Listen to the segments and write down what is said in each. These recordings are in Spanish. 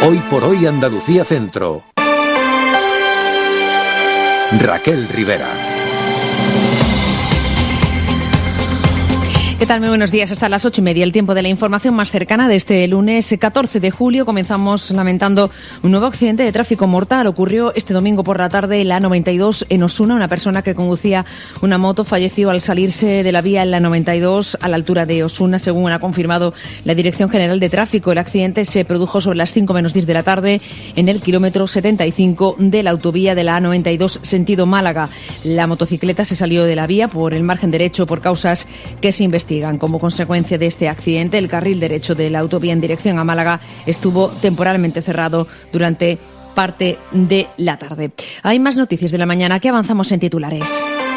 Hoy por hoy Andalucía Centro. Raquel Rivera. ¿Qué tal? Muy buenos días. Hasta las 8:30, el tiempo de la información más cercana de este lunes 14 de julio. Comenzamos lamentando un nuevo accidente de tráfico mortal. Ocurrió este domingo por la tarde en la A92 en Osuna. Una persona que conducía una moto falleció al salirse de la vía en la 92 a la altura de Osuna, según ha confirmado la Dirección General de Tráfico. El accidente se produjo sobre las 5 menos 10 de la tarde en el kilómetro 75 de la autovía de la A92 sentido Málaga. La motocicleta se salió de la vía por el margen derecho por causas que se investigan. Como consecuencia de este accidente, el carril derecho de la autovía en dirección a Málaga estuvo temporalmente cerrado durante parte de la tarde. Hay más noticias de la mañana que avanzamos en titulares.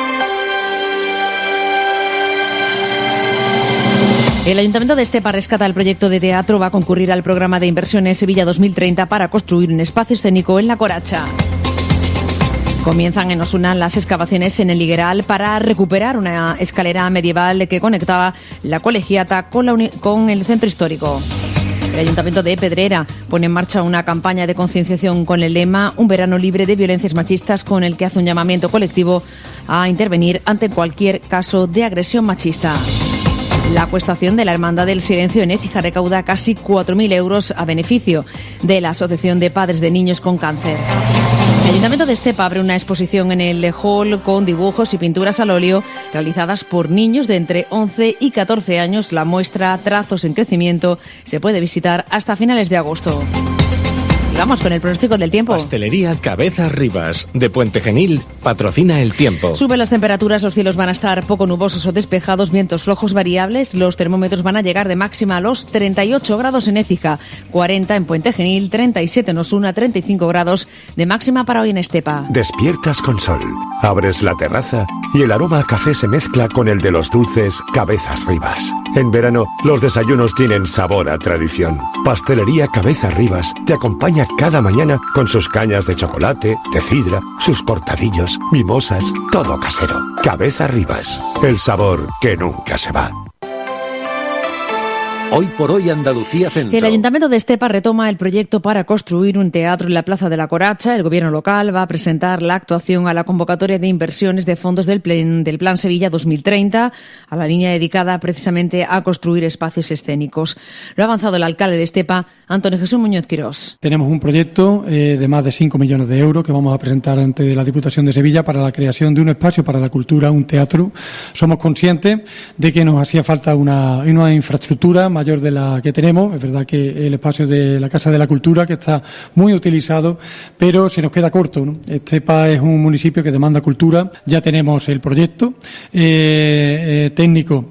El Ayuntamiento de Estepa rescata el proyecto de teatro. Va a concurrir al programa de inversiones Sevilla 2030 para construir un espacio escénico en La Coracha. Comienzan en Osuna las excavaciones en el Higueral para recuperar una escalera medieval que conectaba la colegiata con el centro histórico. El Ayuntamiento de Pedrera pone en marcha una campaña de concienciación con el lema Un verano libre de violencias machistas, con el que hace un llamamiento colectivo a intervenir ante cualquier caso de agresión machista. La acuestación de la Hermandad del Silencio en Écija recauda casi 4.000 euros a beneficio de la Asociación de Padres de Niños con Cáncer. El Ayuntamiento de Estepa abre una exposición en el hall con dibujos y pinturas al óleo realizadas por niños de entre 11 y 14 años. La muestra Trazos en Crecimiento se puede visitar hasta finales de agosto. Vamos con el pronóstico del tiempo. Pastelería Cabezas Rivas, de Puente Genil, patrocina el tiempo. Suben las temperaturas, los cielos van a estar poco nubosos o despejados, vientos flojos variables. Los termómetros van a llegar de máxima a los 38 grados en Écija, 40 en Puente Genil, 37 en Osuna, 35 grados de máxima para hoy en Estepa. Despiertas con sol, abres la terraza y el aroma a café se mezcla con el de los dulces Cabezas Rivas. En verano, los desayunos tienen sabor a tradición. Pastelería Cabezas Rivas te acompaña cada mañana con sus cañas de chocolate, de sidra, sus cortadillos, mimosas, todo casero. Cabezas Rivas, el sabor que nunca se va. Hoy por hoy Andalucía Centro. El Ayuntamiento de Estepa retoma el proyecto para construir un teatro en la Plaza de la Coracha. El Gobierno local va a presentar la actuación a la convocatoria de inversiones de fondos del Plan Sevilla 2030, a la línea dedicada precisamente a construir espacios escénicos. Lo ha avanzado el alcalde de Estepa, Antonio Jesús Muñoz Quirós. Tenemos un proyecto de más de 5 millones de euros que vamos a presentar ante la Diputación de Sevilla para la creación de un espacio para la cultura, un teatro. Somos conscientes de que nos hacía falta una infraestructura mayor de la que tenemos. Es verdad que el espacio de la Casa de la Cultura, que está muy utilizado, pero se nos queda corto, ¿no? Estepa es un municipio que demanda cultura. Ya tenemos el proyecto técnico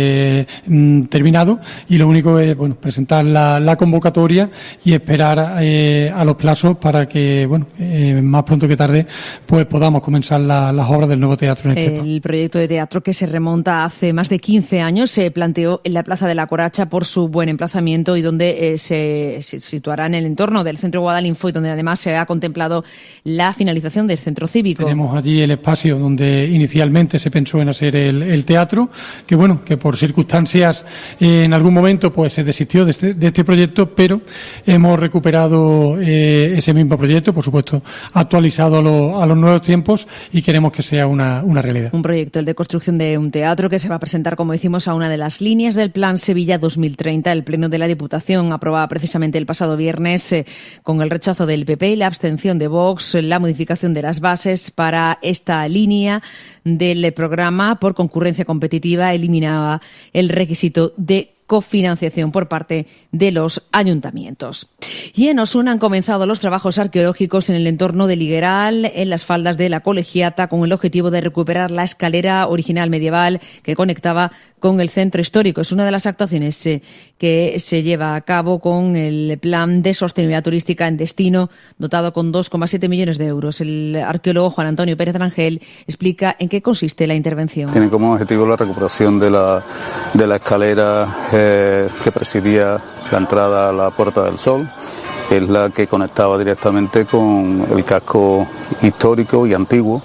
terminado y lo único es presentar la convocatoria y esperar a los plazos para que más pronto que tarde pues podamos comenzar las obras del nuevo teatro en Estepa. El proyecto de teatro, que se remonta hace más de 15 años, se planteó en la Plaza de la Coracha por su buen emplazamiento y donde se situará en el entorno del Centro Guadalinfo, y donde además se ha contemplado la finalización del centro cívico. Tenemos allí el espacio donde inicialmente se pensó en hacer el teatro, que por circunstancias en algún momento pues se desistió de este proyecto, pero hemos recuperado ese mismo proyecto, por supuesto actualizado a los nuevos tiempos, y queremos que sea una realidad. Un proyecto, el de construcción de un teatro, que se va a presentar, como decimos, a una de las líneas del Plan Sevilla 2030. El Pleno de la Diputación aprobaba precisamente el pasado viernes, con el rechazo del PP y la abstención de Vox, la modificación de las bases para esta línea del programa. Por concurrencia competitiva, eliminaba el requisito de cofinanciación por parte de los ayuntamientos. Y en Osuna han comenzado los trabajos arqueológicos en el entorno del Higueral, en las faldas de la Colegiata, con el objetivo de recuperar la escalera original medieval que conectaba con el centro histórico. Es una de las actuaciones que se lleva a cabo con el Plan de Sostenibilidad Turística en Destino, dotado con 2,7 millones de euros. El arqueólogo Juan Antonio Pérez Rangel explica en qué consiste la intervención. Tiene como objetivo la recuperación de la escalera que presidía la entrada a la Puerta del Sol, que es la que conectaba directamente con el casco histórico y antiguo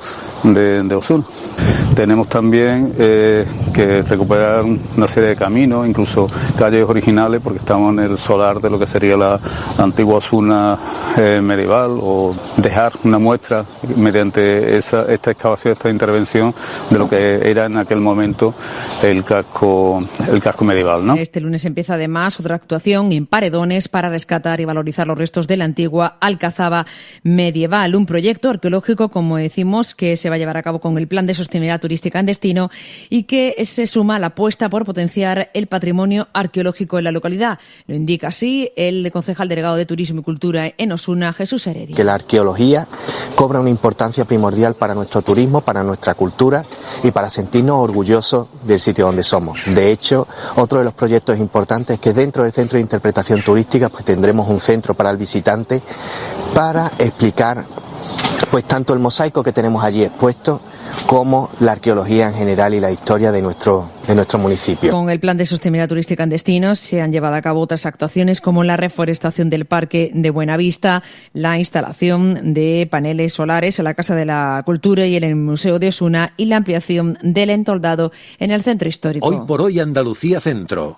de Osuna. Tenemos también que recuperar una serie de caminos, incluso calles originales, porque estamos en el solar de lo que sería la antigua Osuna medieval, o dejar una muestra mediante esta excavación, esta intervención de lo que era en aquel momento el casco medieval, ¿no? Este lunes empieza además otra actuación en Paredones para rescatar y valorizar los restos de la antigua alcazaba medieval, un proyecto arqueológico, como decimos, que se va a llevar a cabo con el Plan de Sostenibilidad Turística en Destino y que se suma a la apuesta por potenciar el patrimonio arqueológico en la localidad. Lo indica así el concejal delegado de Turismo y Cultura en Osuna, Jesús Heredia. Que la arqueología cobra una importancia primordial para nuestro turismo, para nuestra cultura y para sentirnos orgullosos del sitio donde somos. De hecho, otro de los proyectos importantes es que dentro del Centro de Interpretación Turística pues tendremos un centro para el visitante para explicar pues tanto el mosaico que tenemos allí expuesto como la arqueología en general y la historia de nuestro municipio. Con el Plan de Sostenibilidad Turística en Destinos se han llevado a cabo otras actuaciones como la reforestación del Parque de Buenavista, la instalación de paneles solares en la Casa de la Cultura y en el Museo de Osuna y la ampliación del entoldado en el Centro Histórico. Hoy por hoy Andalucía Centro.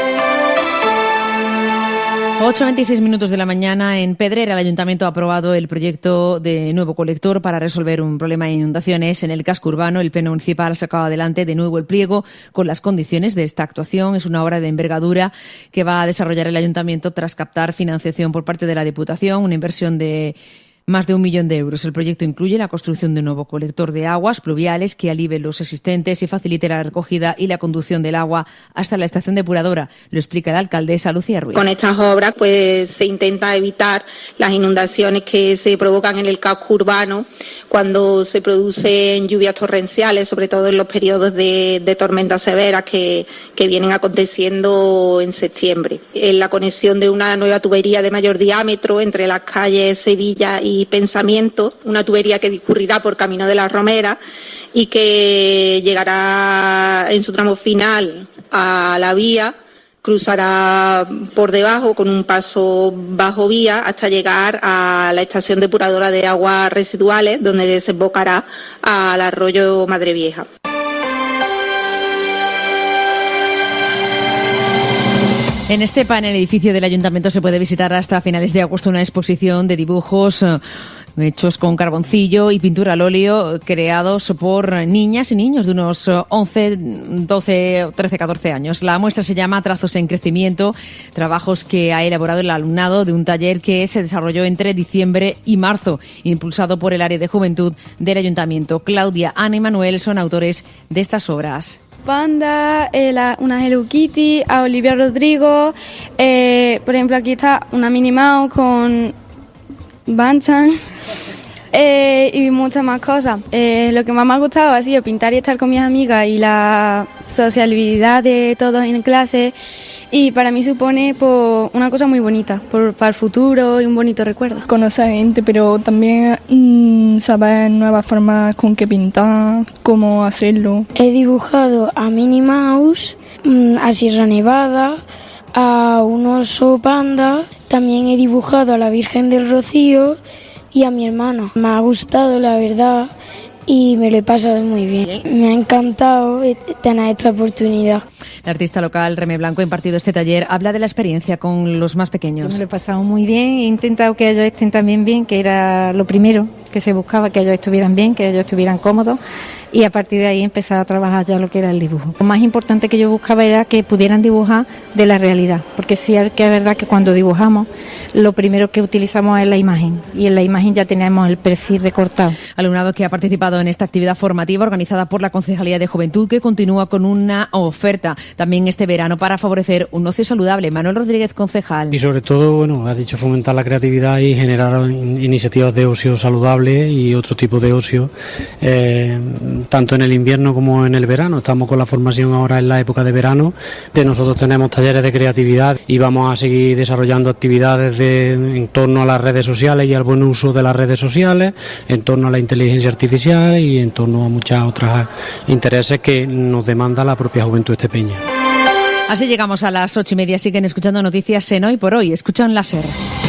8:26 minutos de la mañana. En Pedrera, el Ayuntamiento ha aprobado el proyecto de nuevo colector para resolver un problema de inundaciones en el casco urbano. El Pleno Municipal ha sacado adelante de nuevo el pliego con las condiciones de esta actuación. Es una obra de envergadura que va a desarrollar el Ayuntamiento tras captar financiación por parte de la Diputación, una inversión de más de 1 millón de euros. El proyecto incluye la construcción de un nuevo colector de aguas pluviales que alivie los existentes y facilite la recogida y la conducción del agua hasta la estación depuradora. Lo explica la alcaldesa Lucía Ruiz. Con estas obras pues se intenta evitar las inundaciones que se provocan en el casco urbano cuando se producen lluvias torrenciales, sobre todo en los periodos de tormentas severas que vienen aconteciendo en septiembre. En la conexión de una nueva tubería de mayor diámetro entre las calles Sevilla y Pensamiento, una tubería que discurrirá por Camino de la Romera y que llegará en su tramo final a la vía, cruzará por debajo con un paso bajo vía hasta llegar a la estación depuradora de aguas residuales, donde desembocará al arroyo Madrevieja. En este panel edificio del Ayuntamiento se puede visitar hasta finales de agosto una exposición de dibujos hechos con carboncillo y pintura al óleo creados por niñas y niños de unos 11, 12, 13, 14 años. La muestra se llama Trazos en Crecimiento, trabajos que ha elaborado el alumnado de un taller que se desarrolló entre diciembre y marzo, impulsado por el área de juventud del Ayuntamiento. Claudia, Ana y Manuel son autores de estas obras. Panda, una Hello Kitty, a Olivia Rodrigo, por ejemplo aquí está una Minnie Mouse con Banchan y muchas más cosas. Lo que más me ha gustado ha sido pintar y estar con mis amigas y la sociabilidad de todos en clase, y para mí supone pues, una cosa muy bonita para el futuro y un bonito recuerdo. Conocer gente, pero también saber nuevas formas con qué pintar, cómo hacerlo. He dibujado a Minnie Mouse, a Sierra Nevada, a un oso panda, también he dibujado a la Virgen del Rocío y a mi hermano. Me ha gustado, la verdad, y me lo he pasado muy bien. Me ha encantado tener esta oportunidad. La artista local Reme Blanco ha impartido este taller. Habla de la experiencia con los más pequeños. Yo me lo he pasado muy bien. He intentado que ellos estén también bien, que era lo primero que se buscaba, que ellos estuvieran bien, que ellos estuvieran cómodos, y a partir de ahí empezar a trabajar ya lo que era el dibujo. Lo más importante que yo buscaba era que pudieran dibujar de la realidad, porque sí que es verdad que cuando dibujamos lo primero que utilizamos es la imagen, y en la imagen ya tenemos el perfil recortado. Alumnado que ha participado en esta actividad formativa organizada por la Concejalía de Juventud, que continúa con una oferta también este verano para favorecer un ocio saludable. Manuel Rodríguez, concejal. Y sobre todo, bueno, ha dicho fomentar la creatividad y generar iniciativas de ocio saludable y otro tipo de ocio, tanto en el invierno como en el verano. Estamos con la formación ahora en la época de verano. Nosotros tenemos talleres de creatividad y vamos a seguir desarrollando actividades en torno a las redes sociales y al buen uso de las redes sociales, en torno a la inteligencia artificial y en torno a muchas otras intereses que nos demanda la propia juventud estepeña. Así llegamos a las 8:30. Siguen escuchando noticias en Hoy por Hoy. Escuchan la SER.